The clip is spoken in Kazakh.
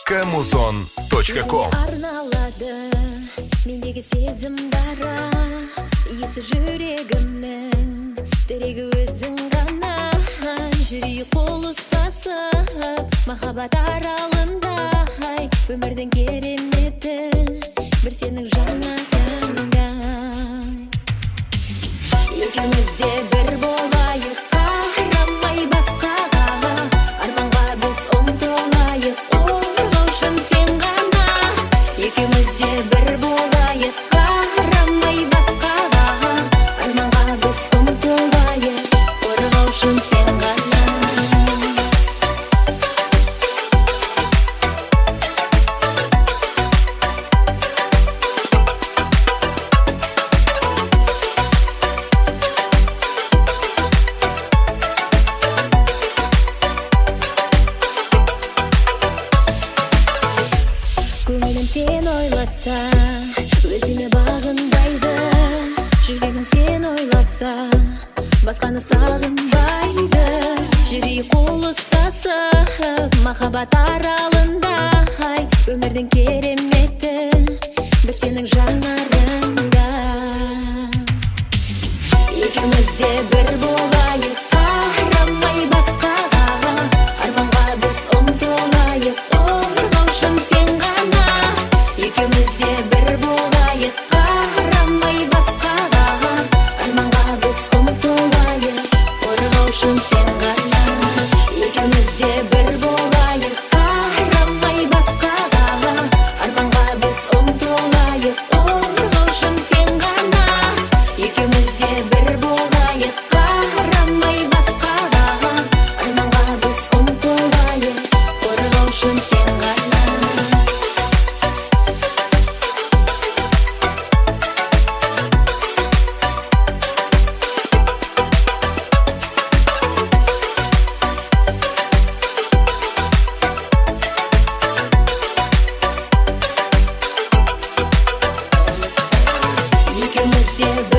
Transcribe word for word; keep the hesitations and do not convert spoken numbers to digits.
Камузон точка ком. Арналады мендегі сезім дара, иесі жүрегімнің тірегі өзің ғана. Жүрейік қол ұстасып махаббат аралында, өмірдің кереметі бір сенің жанарыңда. Екеуміз де бір болайық, қарамай басқаға, арманға біз ұмтылайық, қорғаушым сен ғана. Екеуміз де бір болайық, қарамай басқаға, арманға біз ұмтылайық, қорғаушым сен ғана. Көңілім сен ойласа, өзіме бағынбайды. Жүрегім сен ойласа, басқаны сағынбайды. Жүрейік қол ұстасып махаббат аралында, өмірдің кереметі бір сенің жанарыңда. Екеуміз де бір болайық, қарамай басқаға, арманға біз ұмтылайық, қорғаушым сен ғана. Екеуміз де бір болайық, қарамай басқаға, арманға біз ұмтылайық, қорғаушым сен ғана. Екеуміз де бір болайық, қарамай басқаға, арманға біз ұмтылайық, қорғаушым сен ғана. Екеуміз де бір болайық, қарамай басқаға, арманға біз ұмтылайық, қорғаушым сен ғана. Екеуміз де